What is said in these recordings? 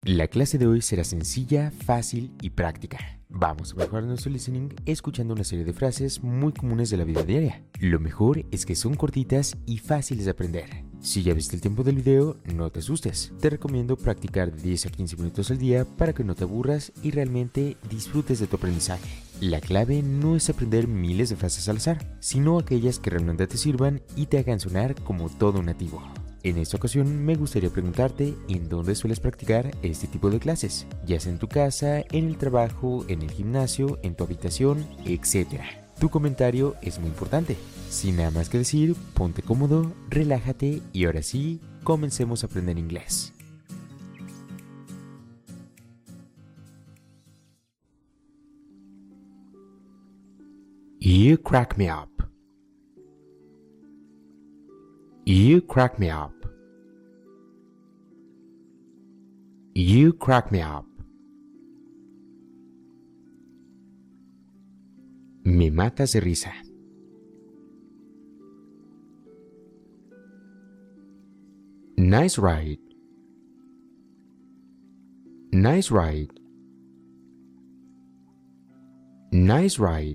La clase de hoy será sencilla, fácil y práctica. Vamos a mejorar nuestro listening escuchando una serie de frases muy comunes de la vida diaria. Lo mejor es que son cortitas y fáciles de aprender. Si ya viste el tiempo del video, no te asustes. Te recomiendo practicar de 10 a 15 minutos al día para que no te aburras y realmente disfrutes de tu aprendizaje. La clave no es aprender miles de frases al azar, sino aquellas que realmente te sirvan y te hagan sonar como todo un nativo. En esta ocasión me gustaría preguntarte en dónde sueles practicar este tipo de clases, ya sea en tu casa, en el trabajo, en el gimnasio, en tu habitación, etc. Tu comentario es muy importante. Sin nada más que decir, ponte cómodo, relájate y ahora sí, comencemos a aprender inglés. You crack me up. You crack me up. You crack me up. Me matas de risa. Nice ride. Nice ride. Nice ride.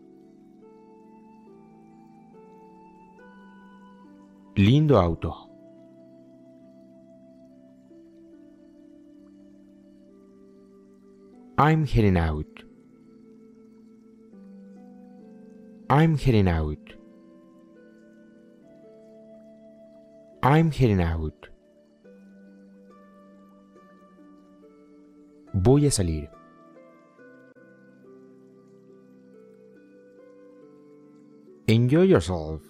Lindo auto. I'm heading out. I'm heading out. I'm heading out. Voy a salir. Enjoy yourself.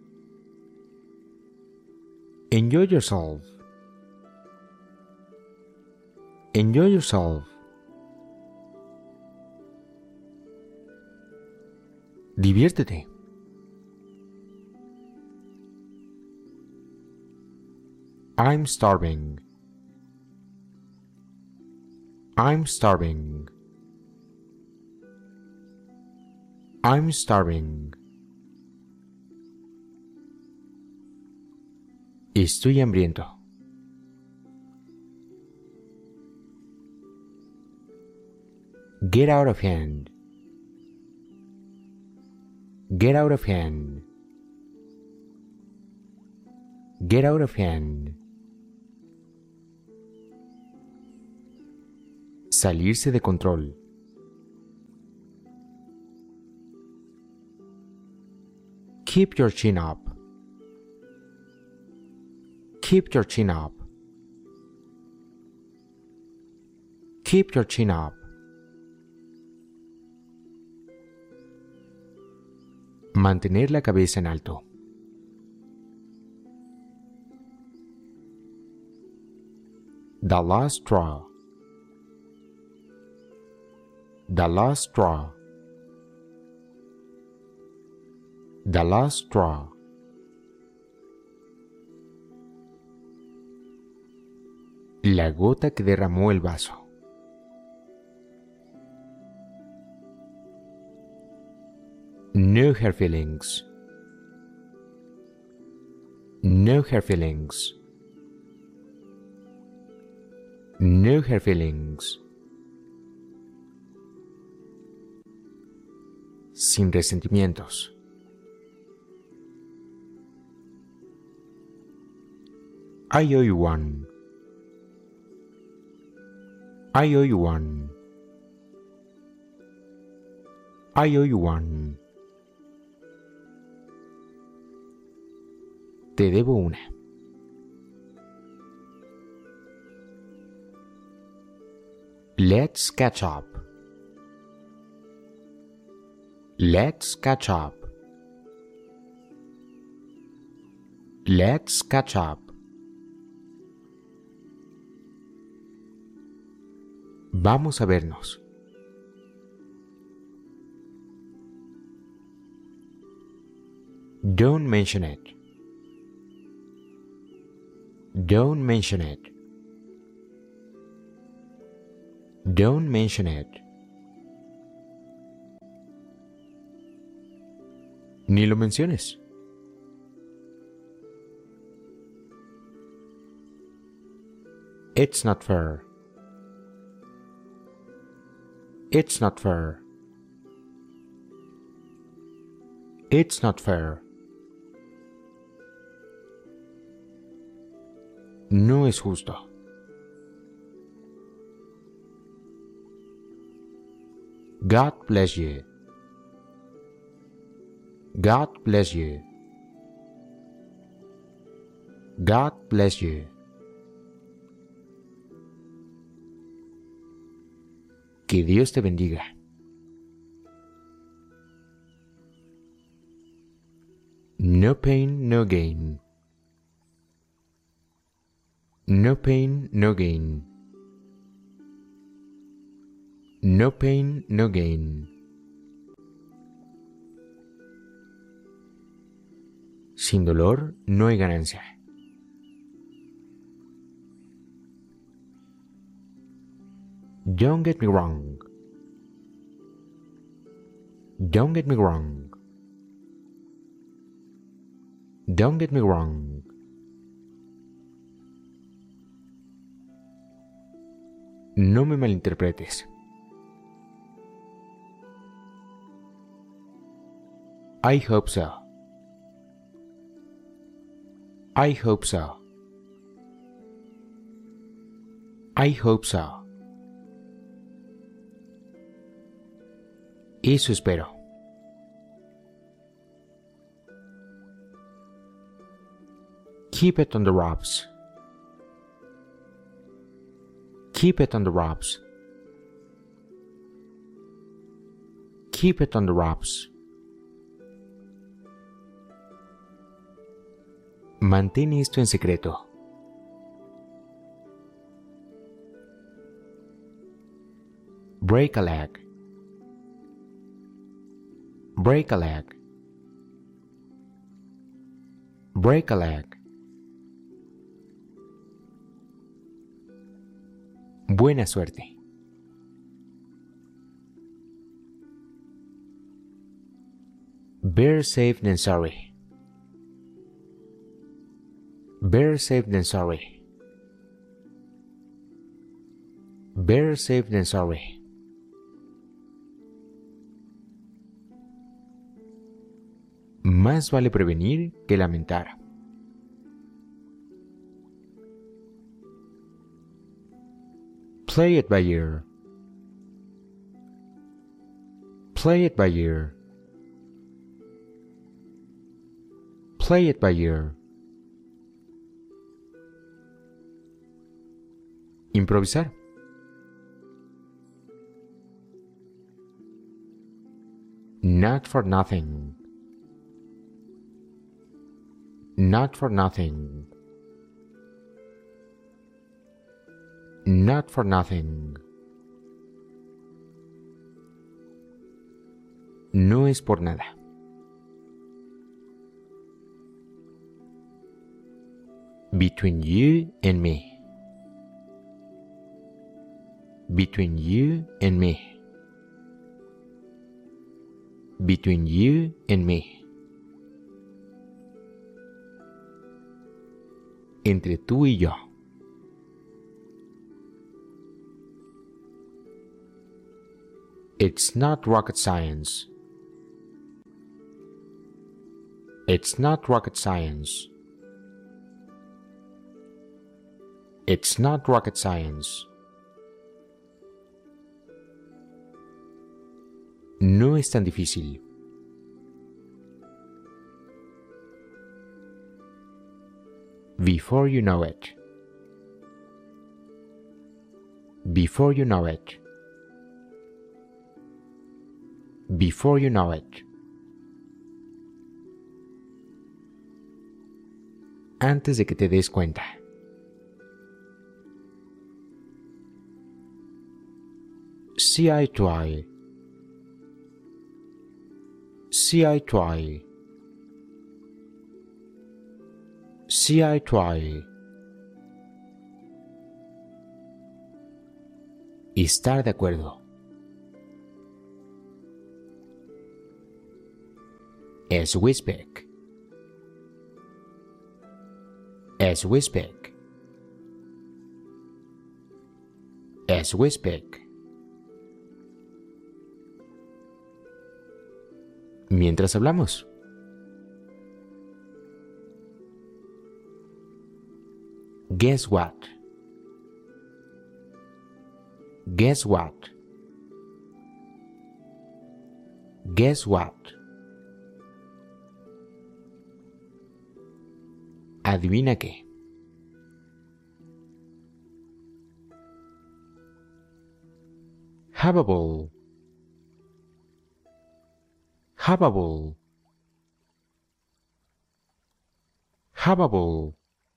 Enjoy yourself. Enjoy yourself. Diviértete. I'm starving. I'm starving. I'm starving. Estoy hambriento. Get out of hand. Get out of hand. Get out of hand. Salirse de control. Keep your chin up. Keep your chin up. Keep your chin up. Mantener la cabeza en alto. The last straw. The last straw. The last straw. La gota que derramó el vaso. No hard feelings. No hard feelings. No hard feelings. Sin resentimientos. I owe you one. I owe you one. I owe you one. Te debo una. Let's catch up. Let's catch up. Let's catch up. Vamos a vernos. Don't mention it. Don't mention it. Don't mention it. Ni lo menciones. It's not fair. It's not fair. It's not fair. No es justo. God bless you. God bless you. God bless you. Que Dios te bendiga. No pain, no gain. No pain, no gain. No pain, no gain. Sin dolor no hay ganancia. Don't get me wrong. Don't get me wrong. Don't get me wrong. No me malinterpretes. I hope so. I hope so. I hope so. Eso espero. Keep it on the ropes. Keep it on the ropes. Keep it on the ropes. Mantén esto en secreto. Break a leg. Break a leg. Break a leg. Buena suerte. Better safe than sorry. Better safe than sorry. Better safe than sorry. Más vale prevenir que lamentar. Play it by ear. Play it by ear. Play it by ear. Improvisar. Not for nothing. Not for nothing. Not for nothing. No es por nada. Between you and me. Between you and me. Between you and me. Entre tú y yo. It's not rocket science. It's not rocket science. It's not rocket science. No es tan difícil. Before you know it. Before you know it. Before you know it. Antes de que te des cuenta. See eye to eye. See eye to eye. See eye to eye. Estar de acuerdo. As we speak. As we speak. As we speak. mientras hablamos. Guess what? Guess what? Guess what? Adivina qué. Have a ball. Have a ball. Have a ball.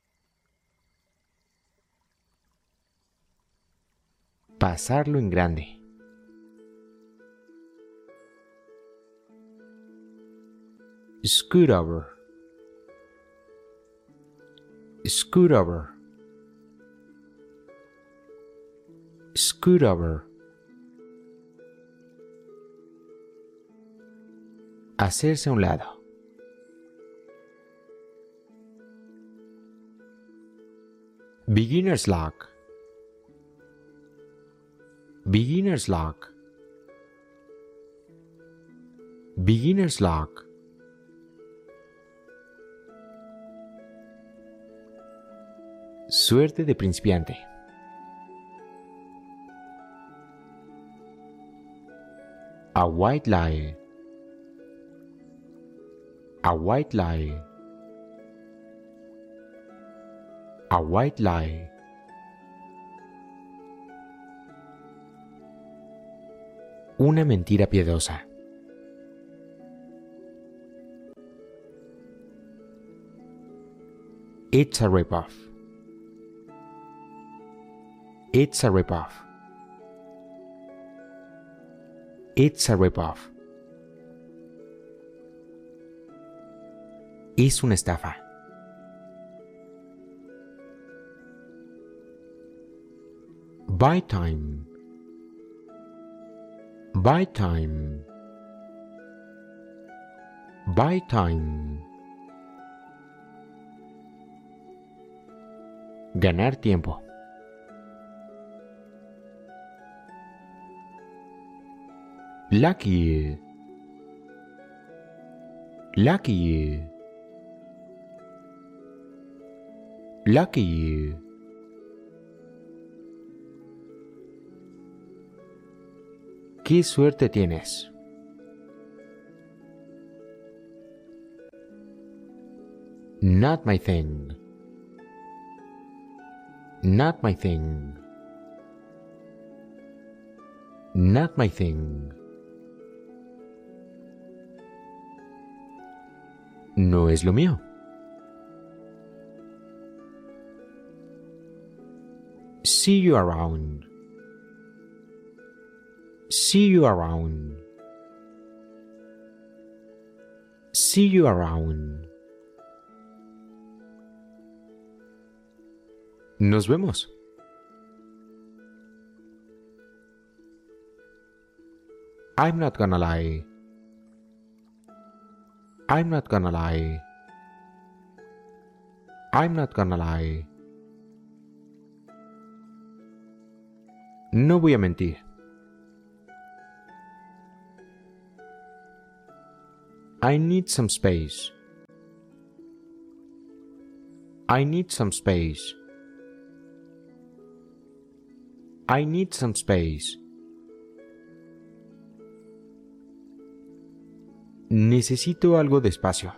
Pasarlo en grande. Scoot over. Scoot over. Scoot over. Hacerse a un lado. Beginner's luck. Beginner's luck. Beginner's luck. Suerte de principiante. A white lie. A white lie. A white lie. Una mentira piadosa. It's a ripoff. It's a ripoff. It's a ripoff. Es una estafa. Buy time. Buy time. Buy time. Ganar tiempo. Lucky. Lucky. Lucky. ¿Qué suerte tienes? Not my thing. Not my thing. Not my thing. No es lo mío. See you around. See you around. See you around. Nos vemos. I'm not gonna lie. I'm not gonna lie. I'm not gonna lie. No voy a mentir. I need some space. I need some space. I need some space. Necesito algo de espacio.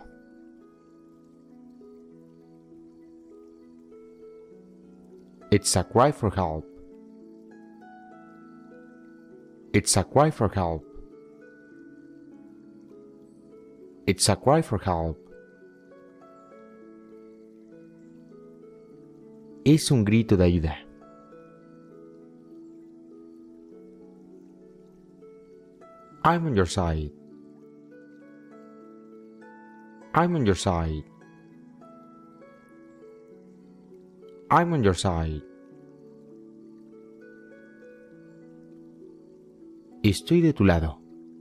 It's a cry for help. It's a cry for help. It's a cry for help. Es un grito de ayuda. I'm on your side. I'm on your side. I'm on your side. Estoy de tu lado.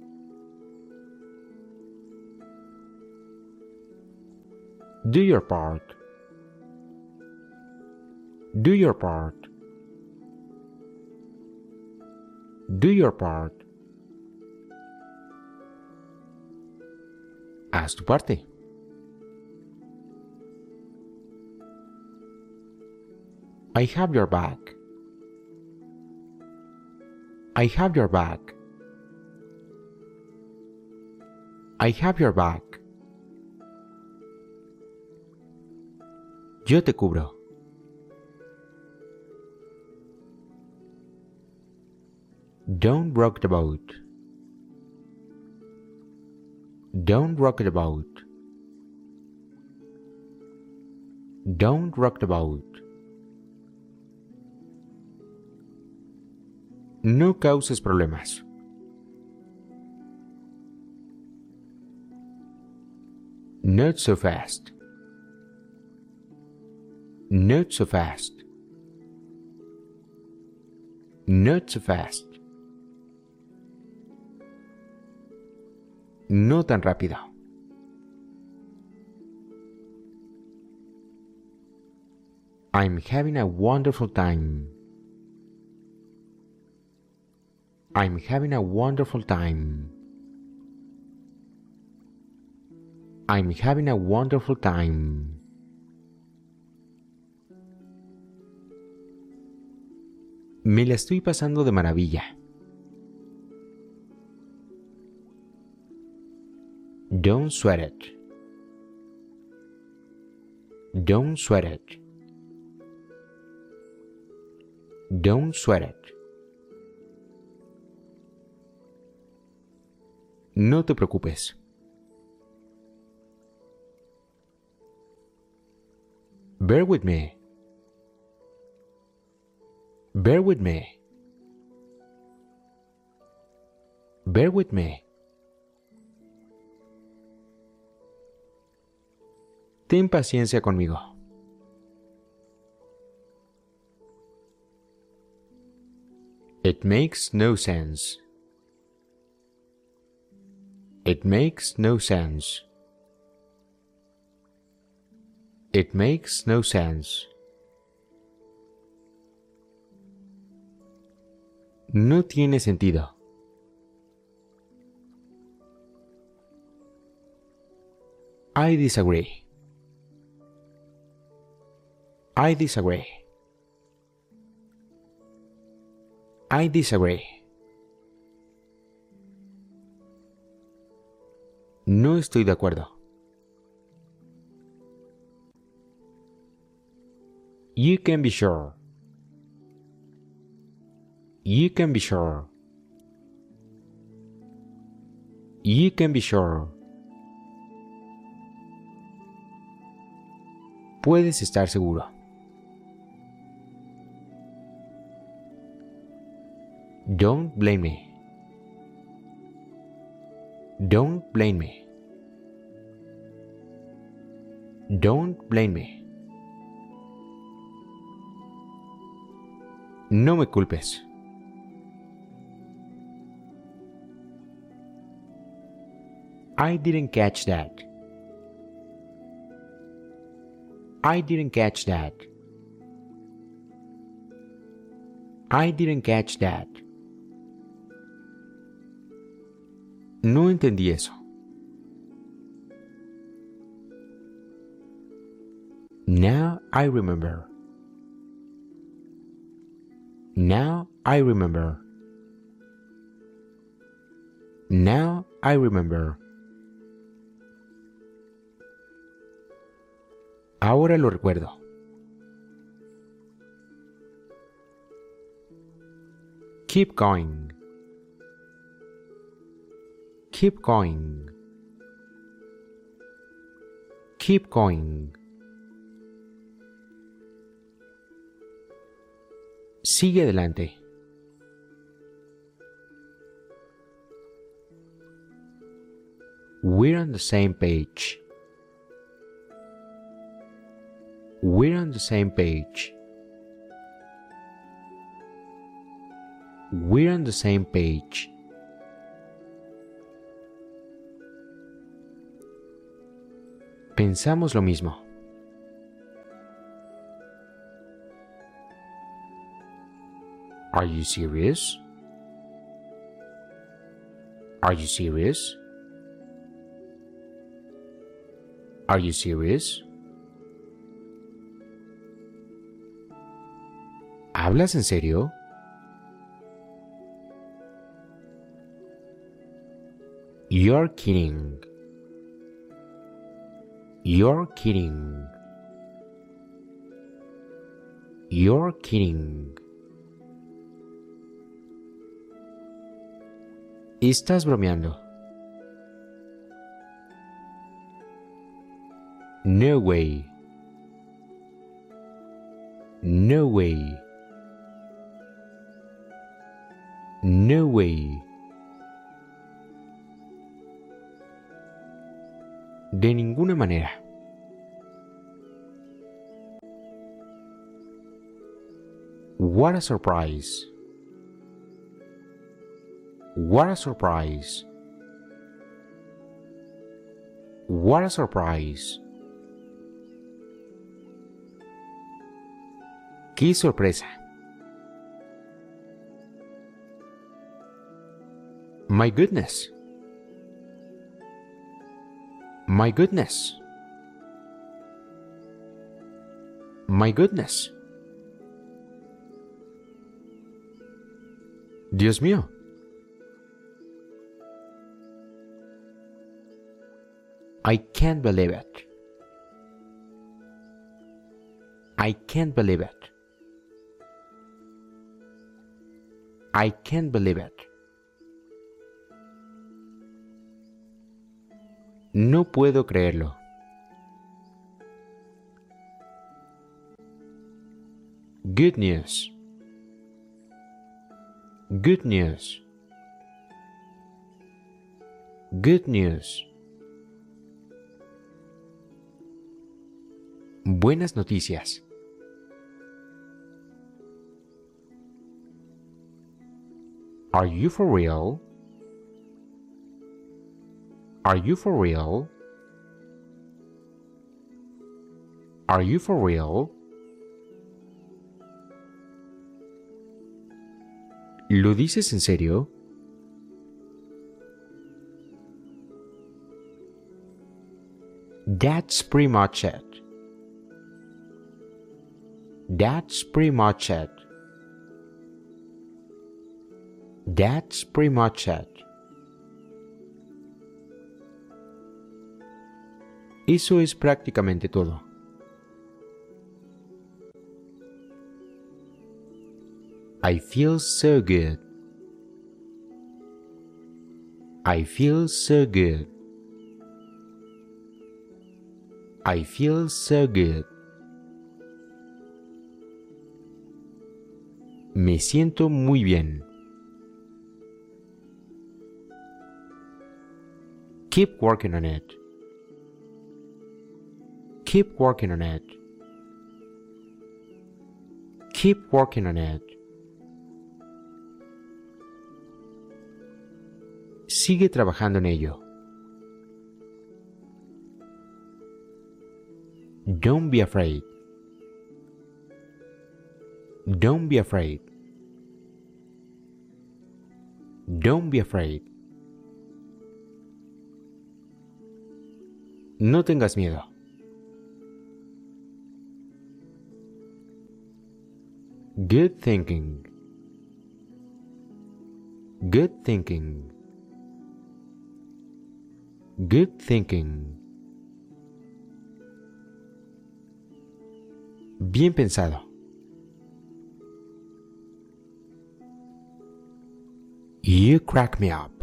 Do your part. Do your part. Do your part. Haz tu parte. I have your back. I have your back. I have your back. Yo te cubro. Don't rock the boat. Don't rock the boat. Don't rock the boat. No causes problemas. Not so fast. Not so fast. Not so fast. No tan rápido. I'm having a wonderful time. I'm having a wonderful time. I'm having a wonderful time. Me la estoy pasando de maravilla. Don't sweat it. Don't sweat it. Don't sweat it. No te preocupes. Bear with me. Bear with me. Bear with me. Ten paciencia conmigo. It makes no sense. It makes no sense. It makes no sense. No tiene sentido. I disagree. I disagree. I disagree. No estoy de acuerdo. You can be sure. You can be sure. You can be sure. Puedes estar seguro. Don't blame me. Don't blame me. Don't blame me. No me culpes. I didn't catch that. I didn't catch that. I didn't catch that. No entendí eso. Now I remember. Now I remember. Now I remember. Ahora lo recuerdo. Keep going. Keep going. Keep going. Sigue adelante. We're on the same page. We're on the same page. We're on the same page. Pensamos lo mismo. Are you serious? Are you serious? Are you serious? ¿Hablas en serio? You're kidding. You're kidding. You're kidding. Estás bromeando. No way. No way. No way. De ninguna manera. What a surprise. What a surprise. What a surprise. ¡Qué sorpresa! My goodness. My goodness. My goodness. Dios mío. I can't believe it. I can't believe it. I can't believe it. No puedo creerlo. Good news. Good news. Good news. Buenas noticias. Are you for real? Are you for real? Are you for real? ¿Lo dices en serio? That's pretty much it. That's pretty much it. That's pretty much it. Eso es prácticamente todo. I feel so good. I feel so good. I feel so good. Me siento muy bien. Keep working on it. Keep working on it. Keep working on it. Sigue trabajando en ello. Don't be afraid. Don't be afraid. Don't be afraid. No tengas miedo. Good thinking. Good thinking. Good thinking. Bien pensado. You crack me up.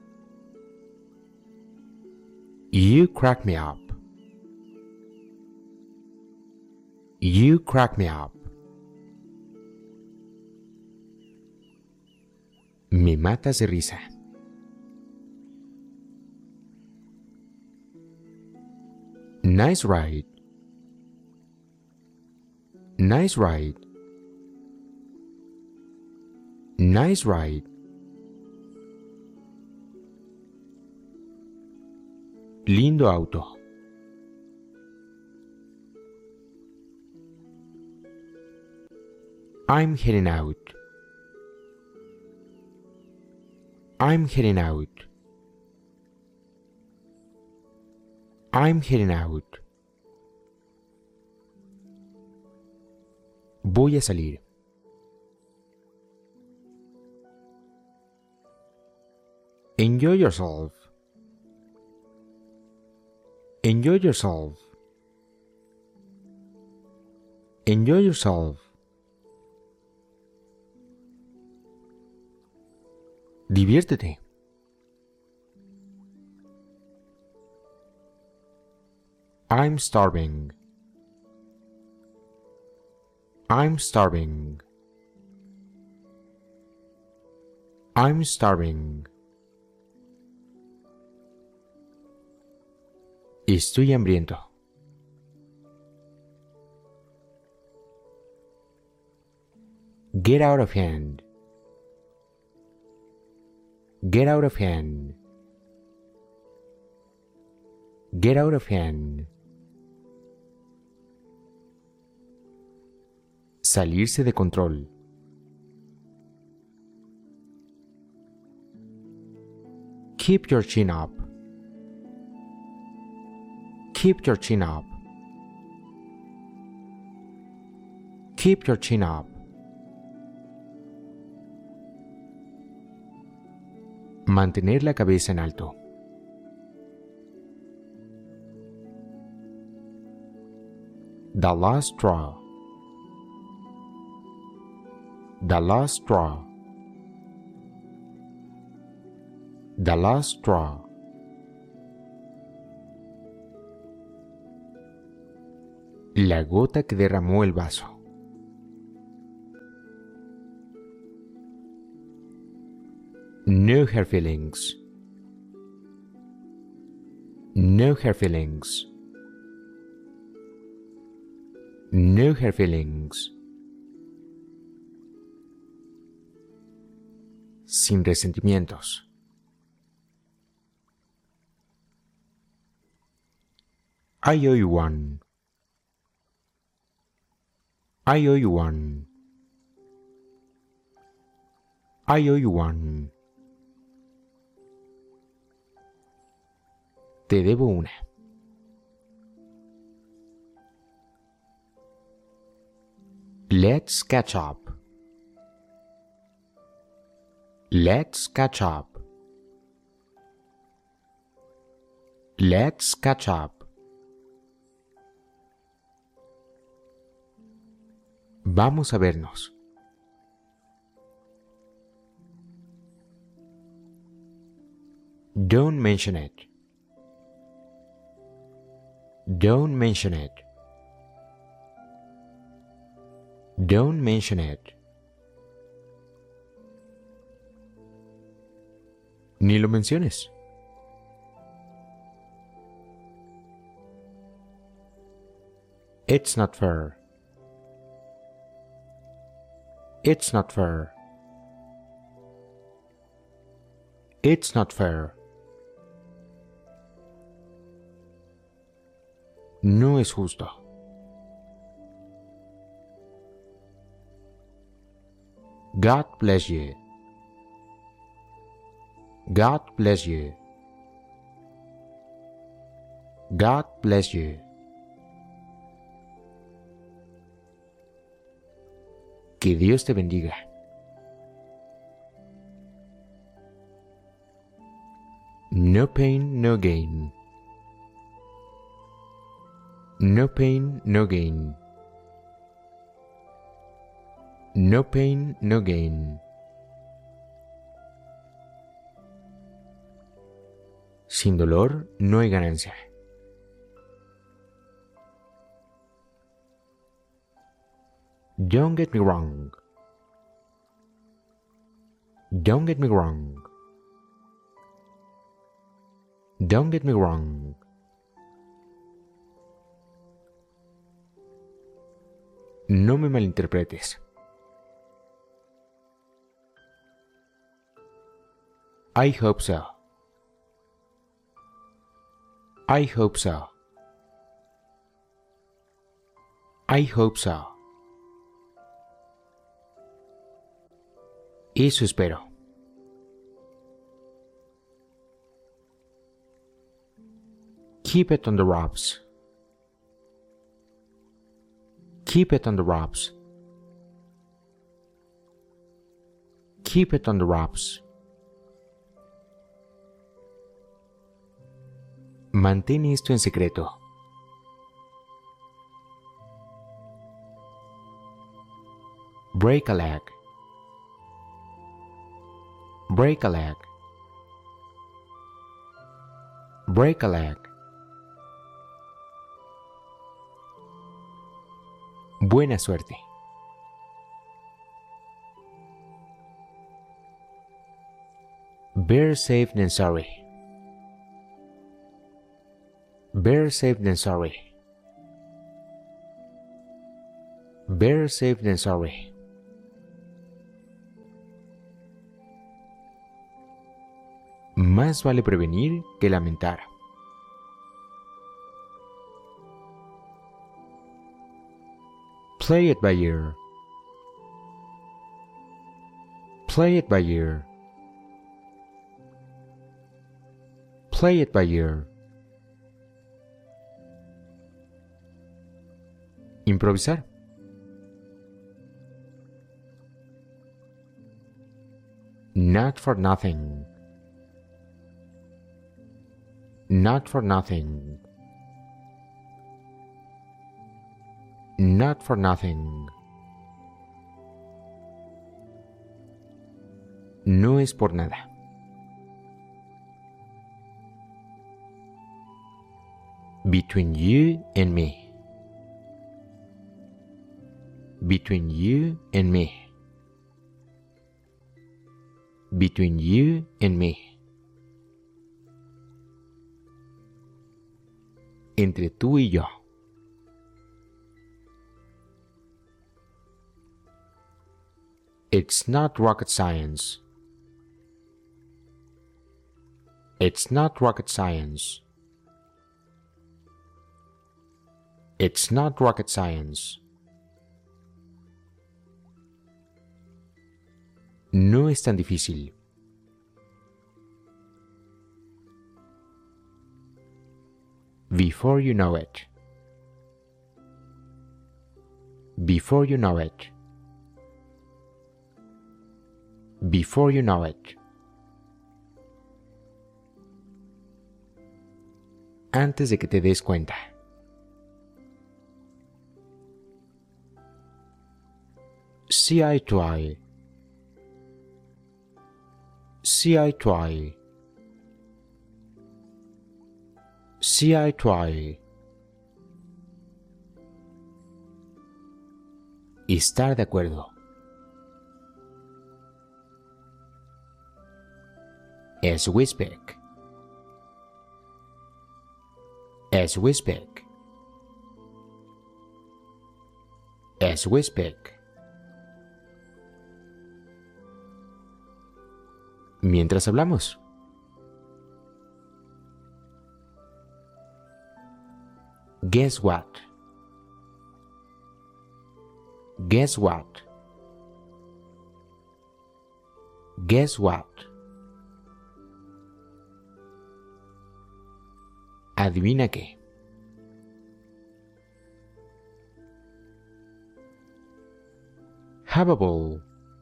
You crack me up. You crack me up. Me matas de risa. Nice ride. Nice ride. Nice ride. Lindo auto. I'm heading out. I'm heading out. I'm heading out. Voy a salir. Enjoy yourself. Enjoy yourself. Enjoy yourself. Diviértete. I'm starving. I'm starving. I'm starving. Estoy hambriento. Get out of hand. Get out of hand. Get out of hand. Salirse de control. Keep your chin up. Keep your chin up. Keep your chin up. Mantener la cabeza en alto. The last straw. The last straw. The last straw. La gota que derramó el vaso. No hard feelings. No hard feelings. No hard feelings. Sin resentimientos. I owe you one. I owe you one. I owe you one. Te debo una. Let's catch up. Let's catch up. Let's catch up. Vamos a vernos. Don't mention it. Don't mention it. Don't mention it. Ni lo menciones. It's not fair. It's not fair. It's not fair. No es justo. God bless you. God bless you. God bless you. Que Dios te bendiga. No pain, no gain. No pain, no gain. No pain, no gain. Sin dolor no hay ganancia. Don't get me wrong. Don't get me wrong. Don't get me wrong. No me malinterpretes. I hope so. I hope so. I hope so. Eso espero. Keep it on the ropes. Keep it on the ropes. Keep it on the ropes. Mantén esto en secreto. Break a leg. Break a leg. Break a leg. Buena suerte. Better safe than sorry. Better safe than sorry. Better safe than sorry. Más vale prevenir que lamentar. Play it by ear. Play it by ear. Play it by ear. Improvisar. Not for nothing. Not for nothing. Not for nothing. No es por nada. Between you and me. Between you and me. Between you and me. Entre tú y yo. It's not rocket science. It's not rocket science. It's not rocket science. No es tan difícil. Before you know it. Before you know it. Before you know it. Antes de que te des cuenta. See eye to eye. See eye to eye. See eye to eye. Estar de acuerdo. As we speak. As we speak. As we speak. Mientras hablamos. Guess what? Guess what? Guess what? Adivina qué. Have a ball.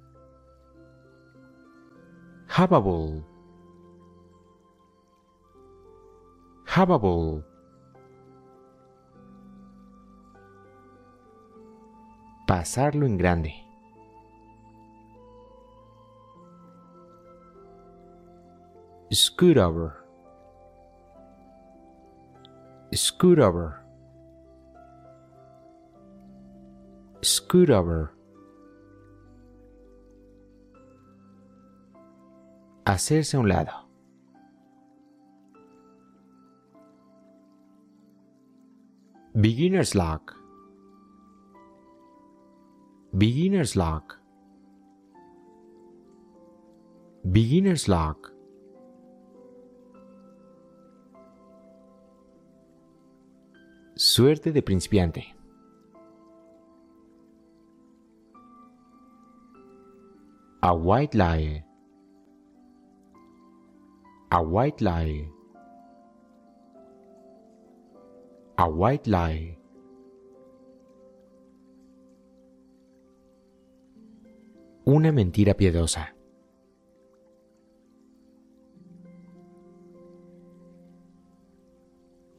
Have a ball. Have a ball. Pasarlo en grande. Scoot over. Scoot over. Scoot over. Hacerse a un lado. Beginner's luck. Beginner's luck. Beginner's luck. Suerte de principiante. A white lie. A white lie. A white lie. Una mentira piadosa.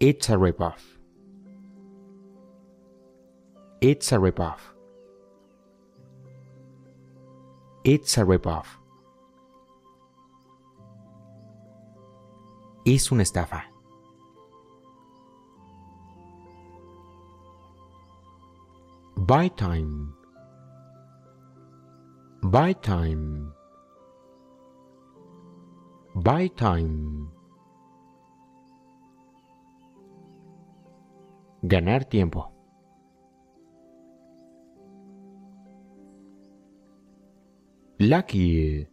It's a ripoff. It's a ripoff. It's a ripoff. Es una estafa. Buy time. Buy time. Buy time. Ganar tiempo. Lucky.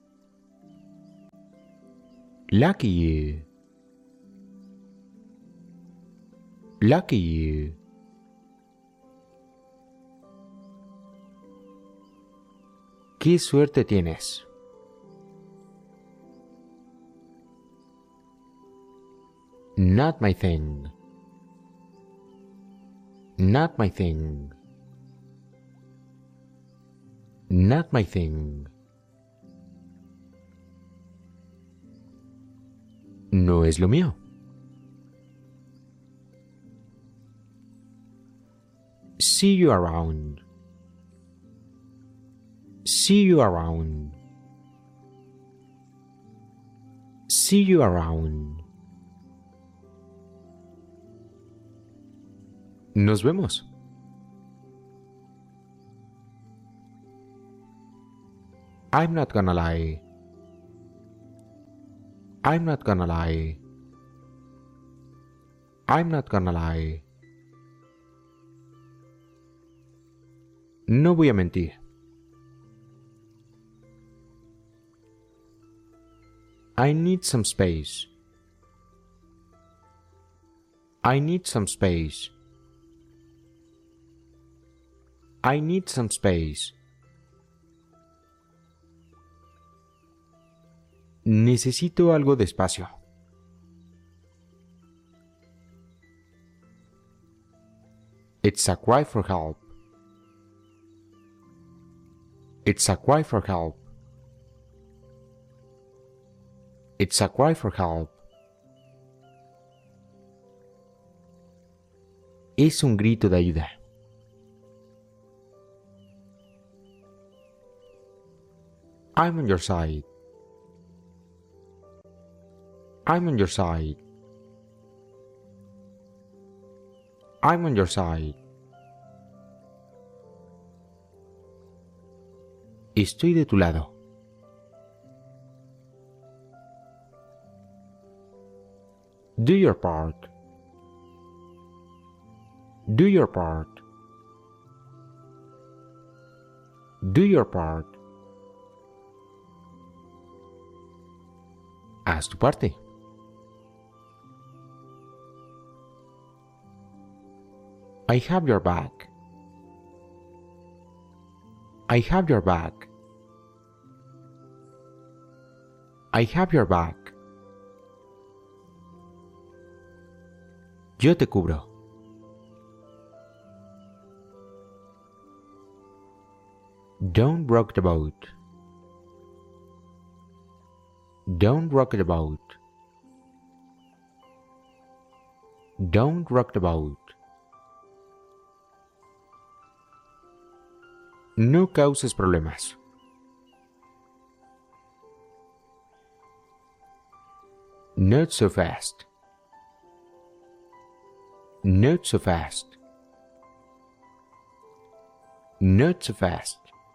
Lucky. Lucky. ¡Qué suerte tienes! Not my thing. Not my thing. Not my thing. No es lo mío. See you around. See you around. See you around. Nos vemos. I'm not gonna lie. I'm not gonna lie. I'm not gonna lie. No voy a mentir. I need some space. I need some space. I need some space. Necesito algo de espacio. It's a cry for help. It's a cry for help. It's a cry for help. Es un grito de ayuda. I'm on your side. I'm on your side. I'm on your side. Estoy de tu lado. Do your part. Do your part. Do your part. Haz tu parte. I have your back. I have your back. I have your back. Yo te cubro. Don't rock the boat. Don't rock the boat. Don't rock the boat. No causes problemas. Not so fast. Not so fast. Not so fast.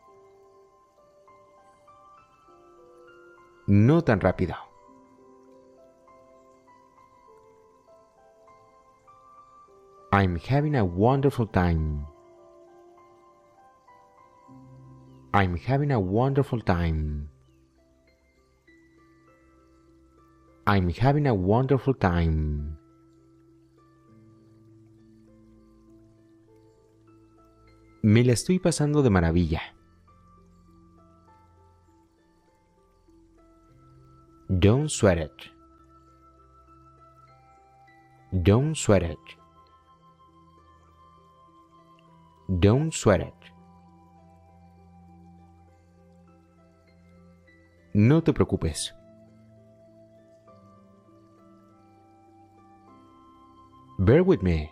No tan rápido. I'm having a wonderful time. I'm having a wonderful time. I'm having a wonderful time. Me la estoy pasando de maravilla. Don't sweat it. Don't sweat it. Don't sweat it. No te preocupes. Bear with me.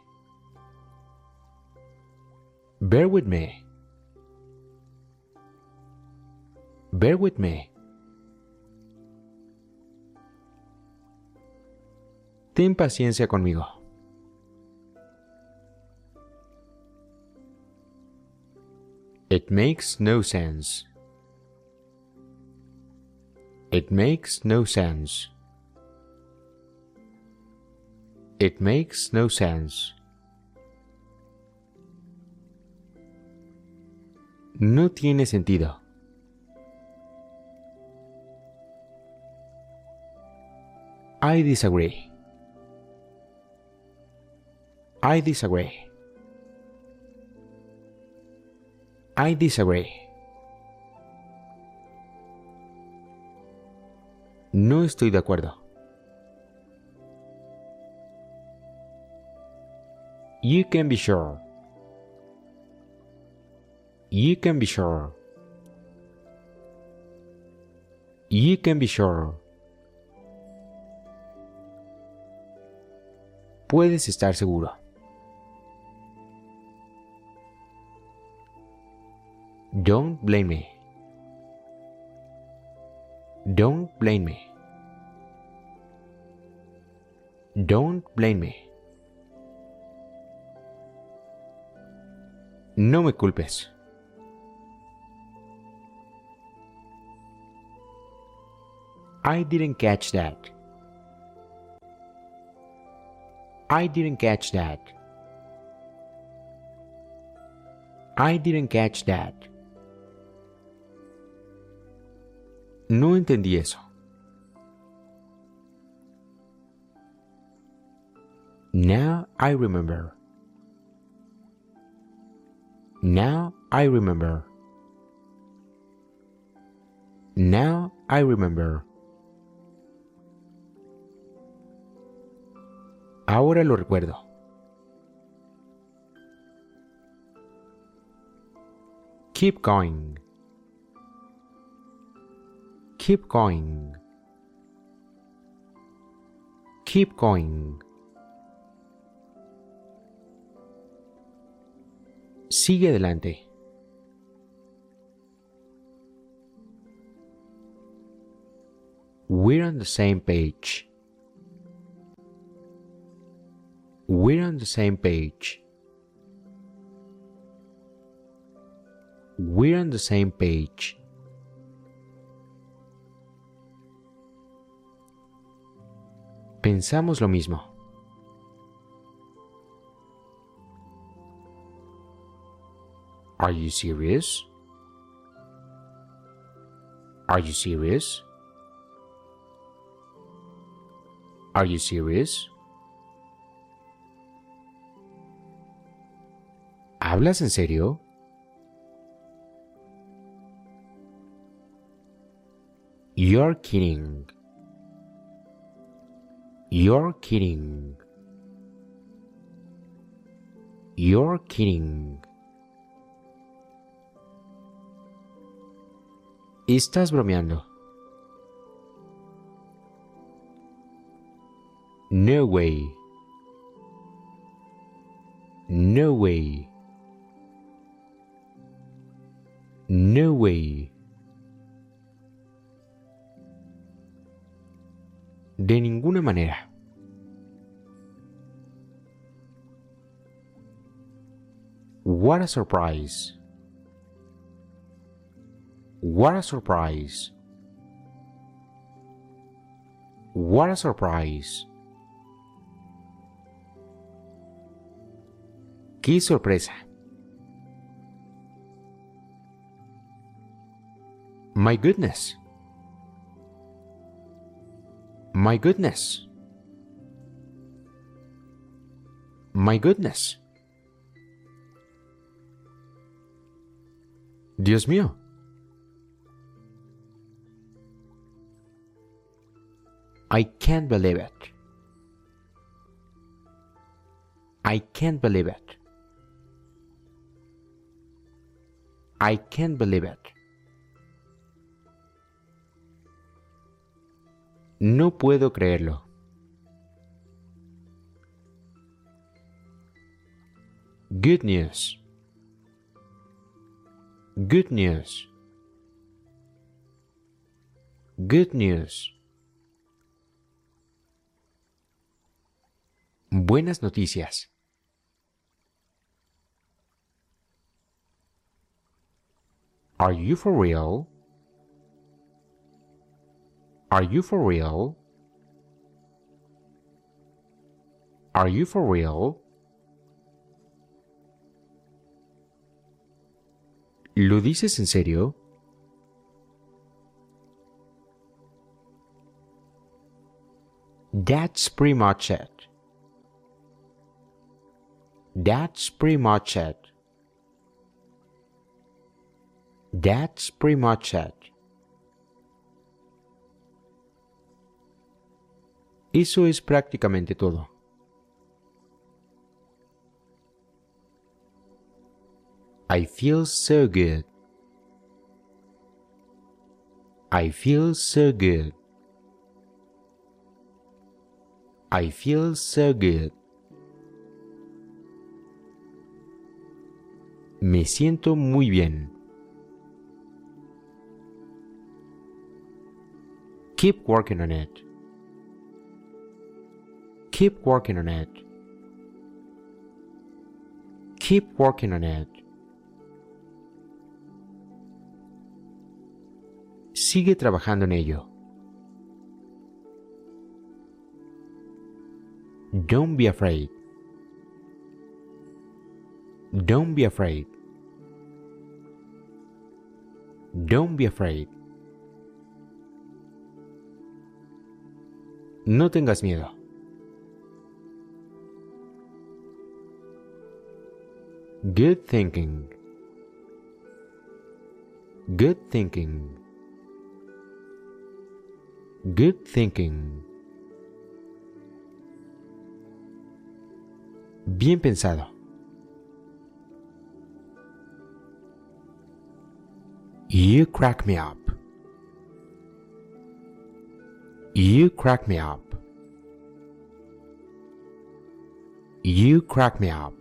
Bear with me. Bear with me. Ten paciencia conmigo. It makes no sense. It makes no sense. It makes no sense. No tiene sentido. I disagree. I disagree. I disagree. No estoy de acuerdo. You can be sure. You can be sure. You can be sure. Puedes estar seguro. Don't blame me. Don't blame me. Don't blame me. No me culpes. I didn't catch that. I didn't catch that. I didn't catch that. No entendí eso. Now I remember. Now I remember. Now I remember. Ahora lo recuerdo. Keep going. Keep going. Keep going. Sigue adelante. We're on the same page. We're on the same page. We're on the same page. Pensamos lo mismo. Are you serious? Are you serious? Are you serious? ¿Hablas en serio? You're kidding. You're kidding. You're kidding. Estás bromeando. No way. No way. No way. De ninguna manera. What a surprise. What a surprise. What a surprise. ¡Qué sorpresa! My goodness. My goodness. My goodness. Dios mío. I can't believe it. I can't believe it. I can't believe it. No puedo creerlo. Good news. Good news. Good news. Buenas noticias. Are you for real? Are you for real? Are you for real? ¿Lo dices en serio? That's pretty much it. That's pretty much it. That's pretty much it. Eso es prácticamente todo. I feel so good. I feel so good. I feel so good. Me siento muy bien. Keep working on it. Keep working on it. Keep working on it. Sigue trabajando en ello. Don't be afraid. Don't be afraid. Don't be afraid. No tengas miedo. Good thinking. Good thinking. Good thinking. Bien pensado. You crack me up. You crack me up. You crack me up.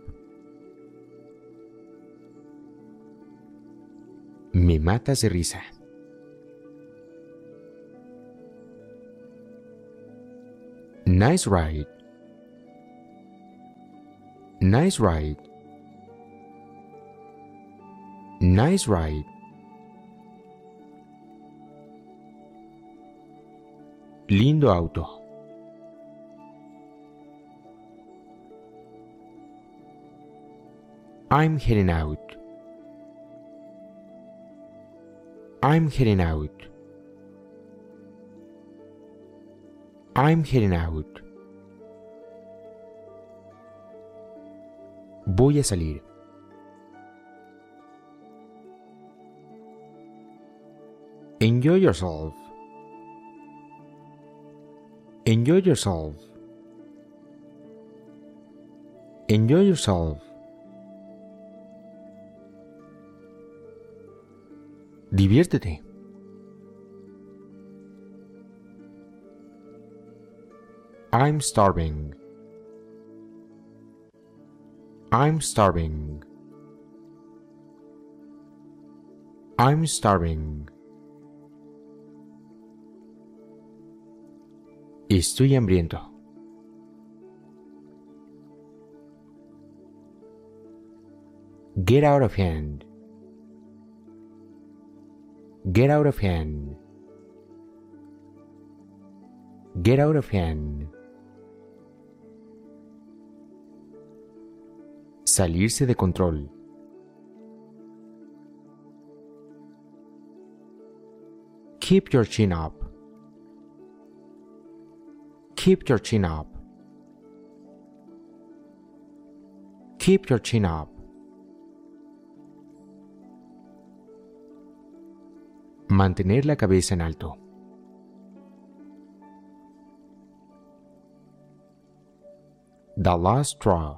Me matas de risa. Nice ride. Nice ride. Nice ride. Lindo auto. I'm heading out. I'm heading out. I'm heading out. Voy a salir. Enjoy yourself. Enjoy yourself. Enjoy yourself. Diviértete. I'm starving. I'm starving. I'm starving. Estoy hambriento. Get out of hand. Get out of hand. Get out of hand. Salirse de control. Keep your chin up. Keep your chin up. Keep your chin up. Mantener la cabeza en alto. The last straw.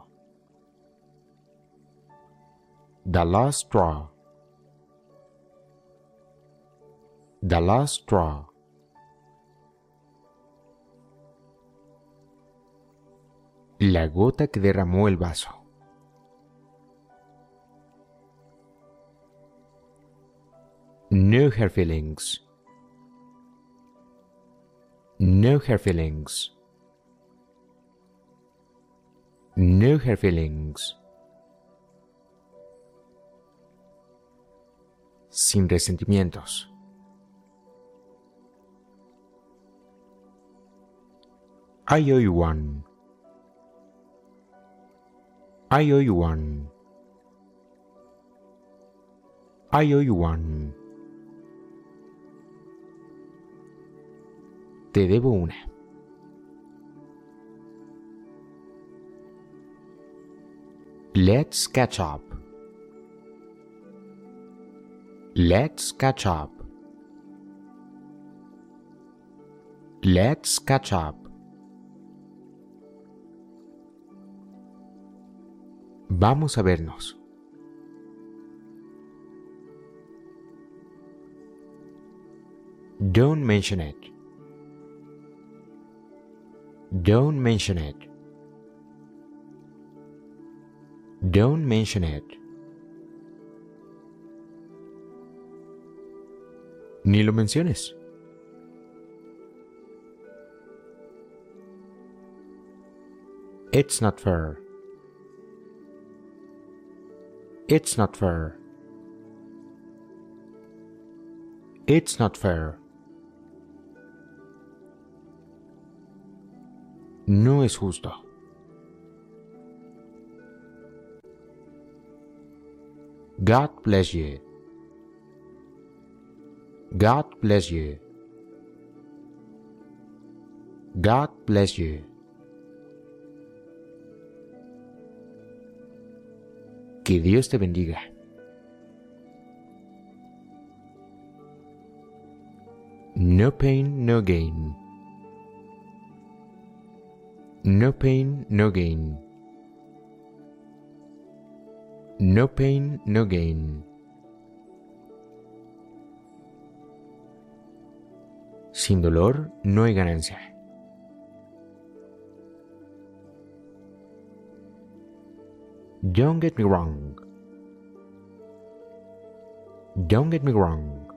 The last straw. The last straw. La gota que derramó el vaso. No hard feelings. No hard feelings. No hard feelings. Sin resentimientos. I owe you one. I owe you one. I owe you one. Te debo una. Let's catch up. Let's catch up. Let's catch up. Vamos a vernos. Don't mention it. Don't mention it. Don't mention it. Ni lo menciones. It's not fair. It's not fair. It's not fair. No es justo. God bless you. God bless you. God bless you. Que Dios te bendiga. No pain, no gain. No pain, no gain. No pain, no gain. Sin dolor no hay ganancia. Don't get me wrong. Don't get me wrong.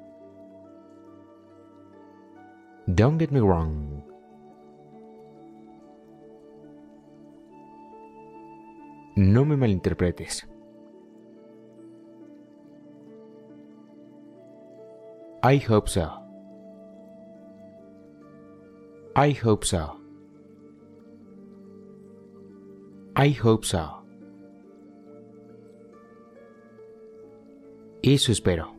Don't get me wrong. No me malinterpretes. I hope so. I hope so. I hope so. Eso espero.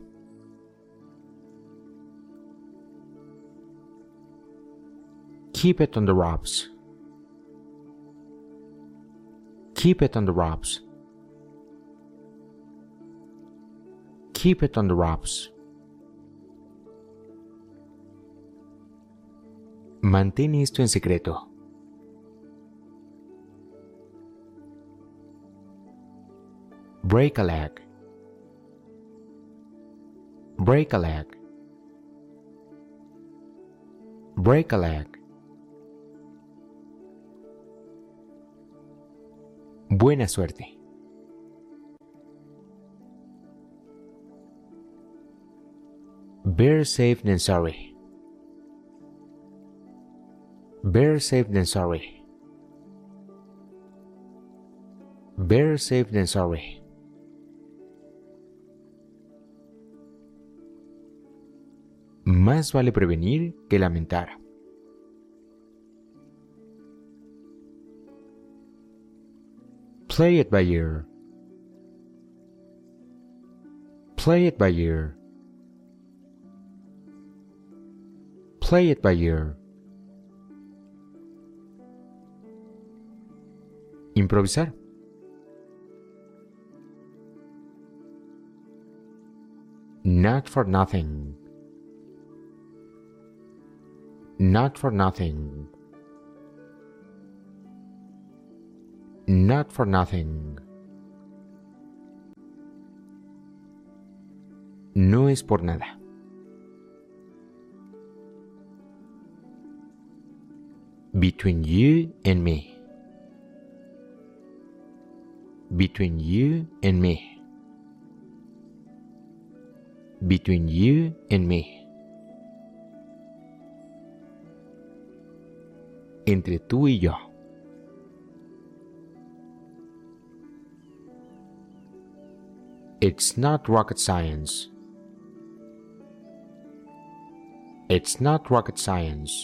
Keep it on the ropes. Keep it on the ropes. Keep it on the ropes. Mantén esto en secreto. Break a leg. Break a leg. Break a leg. Buena suerte. Better safe than sorry. Better safe than sorry. Better safe than sorry. Más vale prevenir que lamentar. Play it by ear. Play it by ear. Play it by ear. Improvisar. Not for nothing. Not for nothing. Not for nothing. No es por nada. Between you and me. Between you and me. Between you and me. Entre tú y yo. It's not rocket science. It's not rocket science.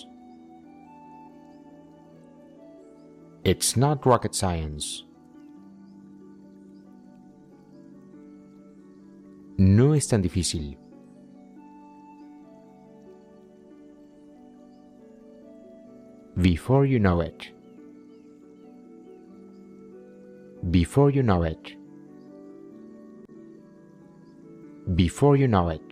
It's not rocket science. No es tan difícil. Before you know it. Before you know it. Before you know it.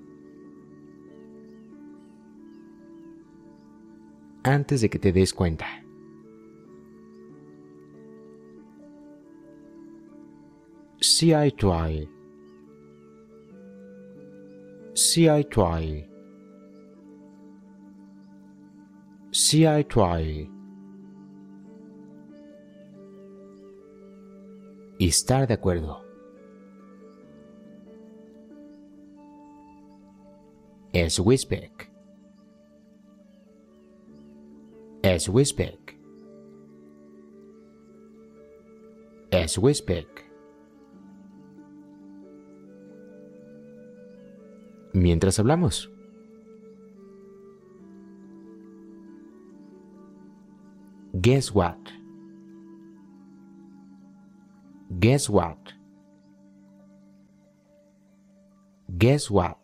Antes de que te des cuenta. See eye to eye. See eye to eye. See eye to eye. Estar de acuerdo. As we speak. As we speak. As we speak. Mientras hablamos. Guess what? Guess what? Guess what?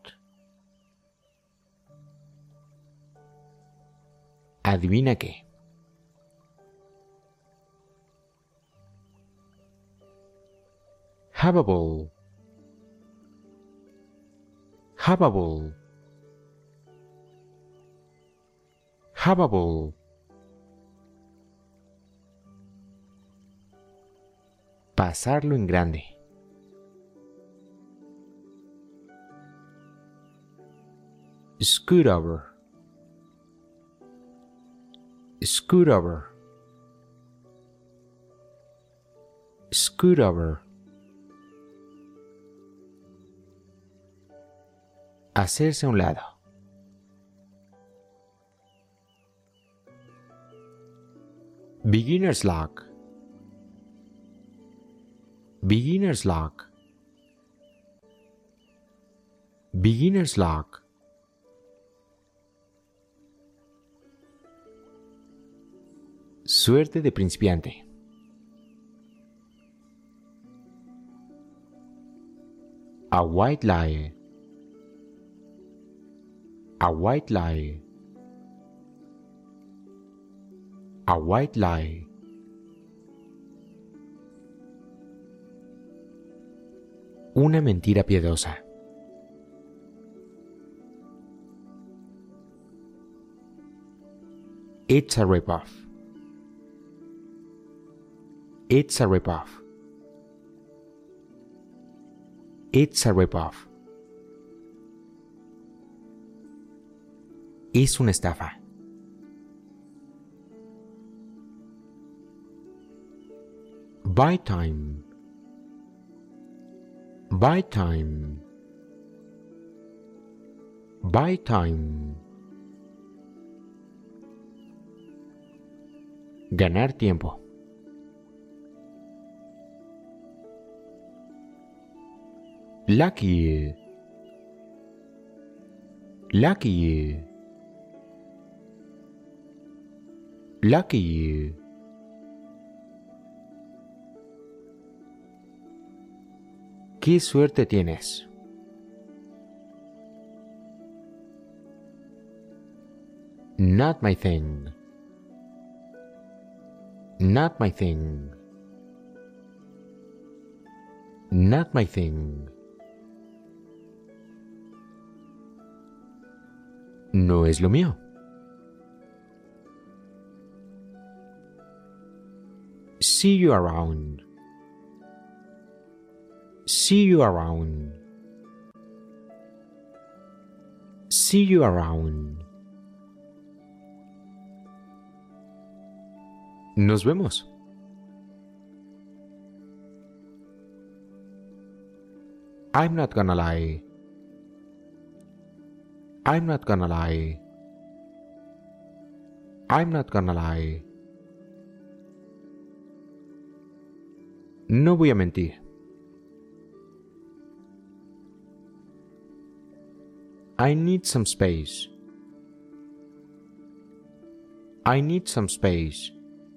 Adivina qué. Have a ball. Have a ball. Have a ball. Pasarlo en grande. Scoot over. Scoot over. Scoot over. Hacerse a un lado. Beginner's luck. Beginner's luck. Beginner's luck. Suerte de principiante. A white lie. A white lie. A white lie. Una mentira piadosa. It's a ripoff. It's a ripoff. It's a ripoff. Es una estafa. Buy time. Buy time. Buy time. Ganar tiempo. Lucky. Lucky. Lucky. ¿Qué suerte tienes? Not my thing. Not my thing. Not my thing. No es lo mío. See you around. See you around. See you around. Nos vemos. I'm not gonna lie. I'm not gonna lie. I'm not gonna lie. No voy a mentir. I need some space. I need some space.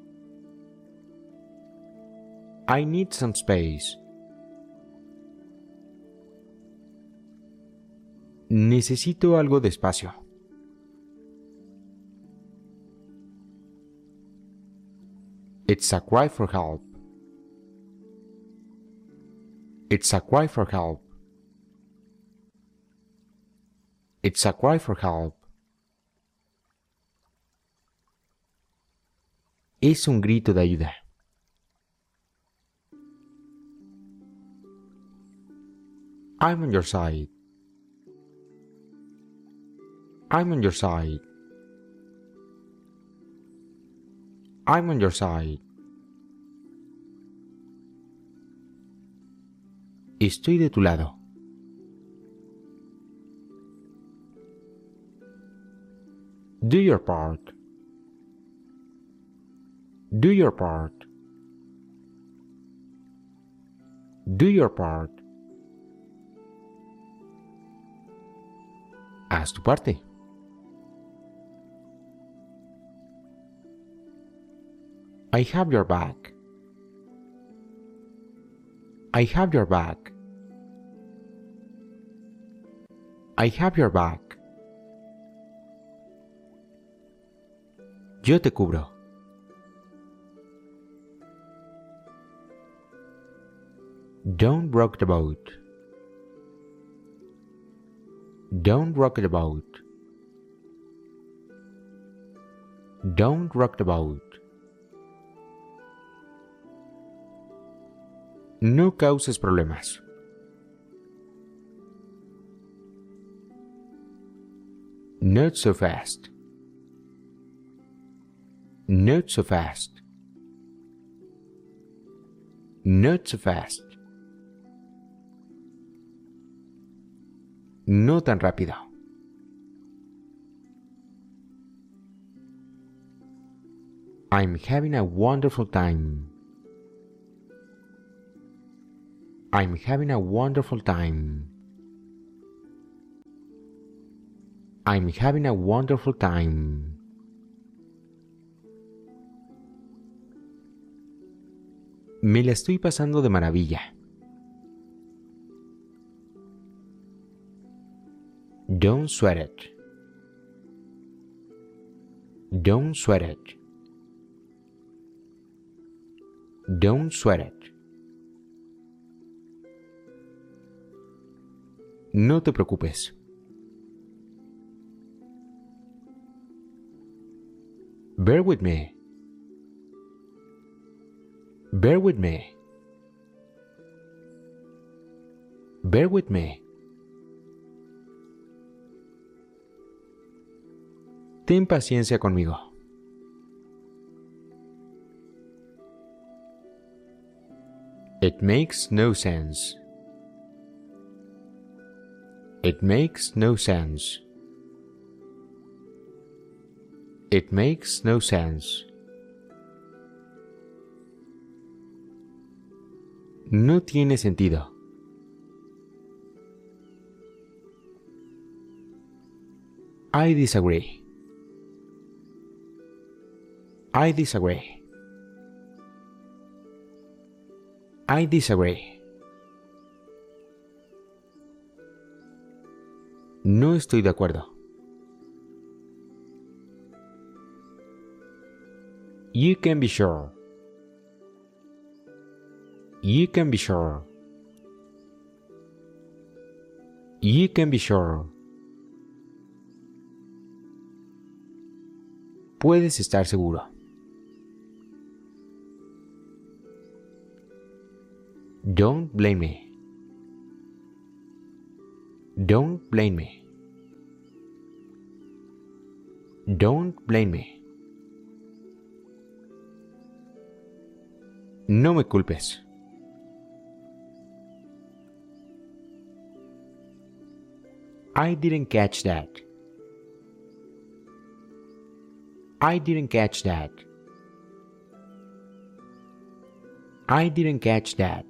I need some space. Necesito algo de espacio. It's a cry for help. It's a cry for help. It's a cry for help. Es un grito de ayuda. I'm on your side. I'm on your side. I'm on your side. Estoy de tu lado. Do your part. Do your part. Do your part. Haz tu parte. I have your back. I have your back. I have your back. Yo te cubro. Don't rock the boat. Don't rock the boat. Don't rock the boat. No causes problemas. Not so fast. Not so fast. Not so fast. No tan rápido. I'm having a wonderful time. I'm having a wonderful time. I'm having a wonderful time. Me la estoy pasando de maravilla. Don't sweat it. Don't sweat it. Don't sweat it. No te preocupes. Bear with me. Bear with me. Bear with me. Ten paciencia conmigo. It makes no sense. It makes no sense. It makes no sense. No tiene sentido. I disagree. I disagree. I disagree. No estoy de acuerdo. You can be sure. You can be sure. You can be sure. Puedes estar seguro. Don't blame me. Don't blame me. Don't blame me. No me culpes. I didn't catch that. I didn't catch that. I didn't catch that.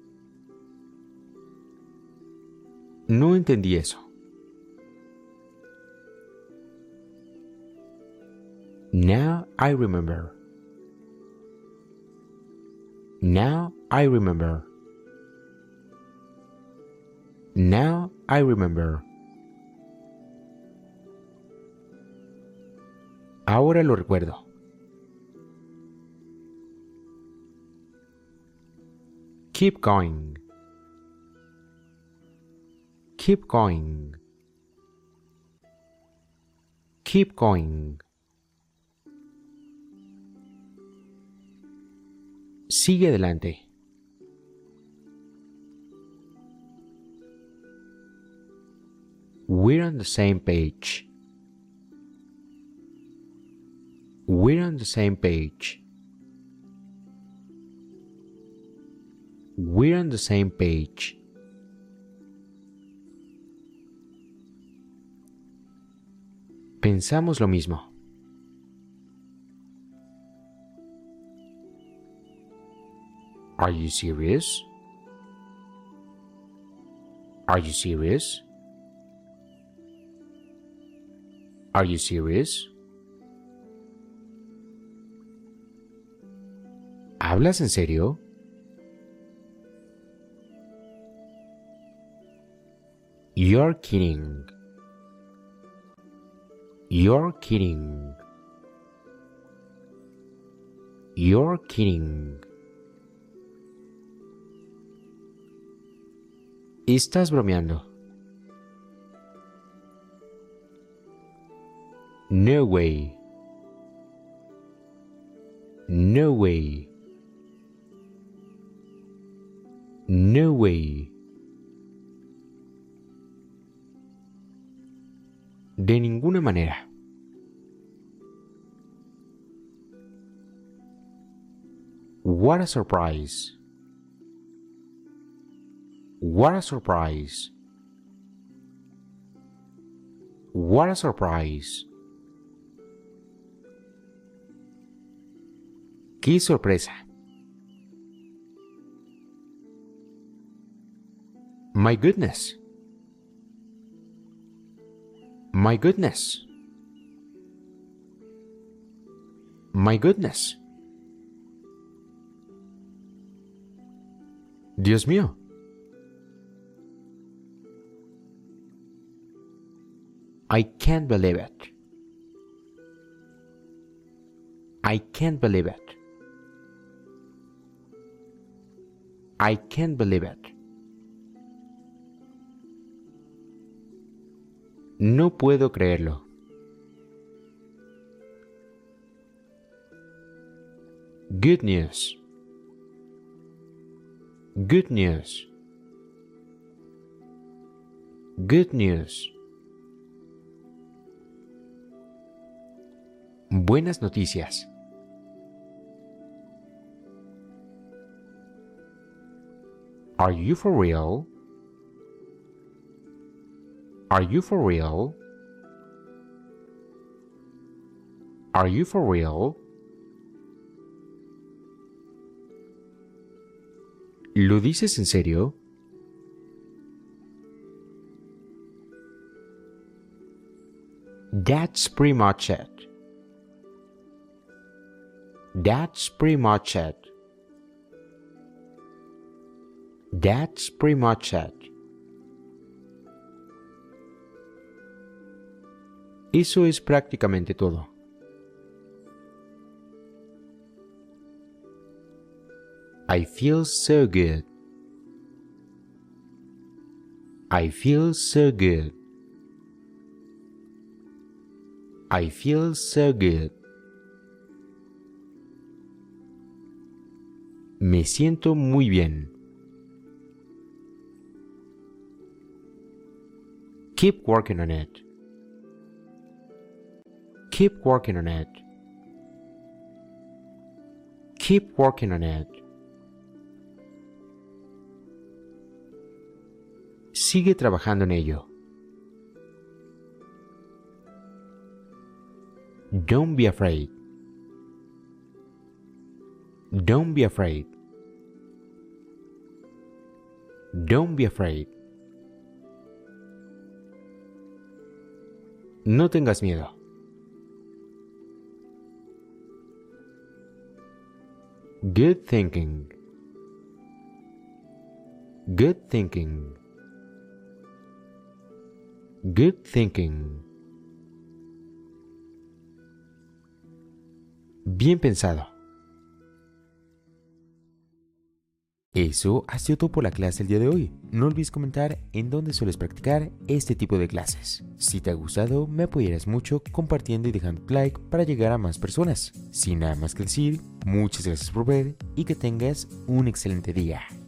No entendí eso. Now I remember. Now I remember. Now I remember. Ahora lo recuerdo. Keep going. Keep going. Keep going. Sigue adelante. We're on the same page. We're on the same page. We're on the same page. Pensamos lo mismo. Are you serious? Are you serious? Are you serious? ¿Hablas en serio? You're kidding. You're kidding. You're kidding. Estás bromeando. No way. No way. No way. De ninguna manera. What a surprise. What a surprise. What a surprise. ¡Qué sorpresa! My goodness. My goodness. My goodness. Dios mío. I can't believe it. I can't believe it. I can't believe it. No puedo creerlo. Good news. Good news. Good news. Buenas noticias. Are you for real? Are you for real? Are you for real? ¿Lo dices en serio? That's pretty much it. That's pretty much it. That's pretty much it. Eso es prácticamente todo. I feel so good. I feel so good. I feel so good. Me siento muy bien. Keep working on it. Keep working on it. Keep working on it. Sigue trabajando en ello. Don't be afraid. Don't be afraid. Don't be afraid. No tengas miedo. Good thinking. Good thinking. Good thinking. Bien pensado. Eso ha sido todo por la clase el día de hoy. No olvides comentar en dónde sueles practicar este tipo de clases. Si te ha gustado, me apoyarás mucho compartiendo y dejando tu like para llegar a más personas. Sin nada más que decir, muchas gracias por ver y que tengas un excelente día.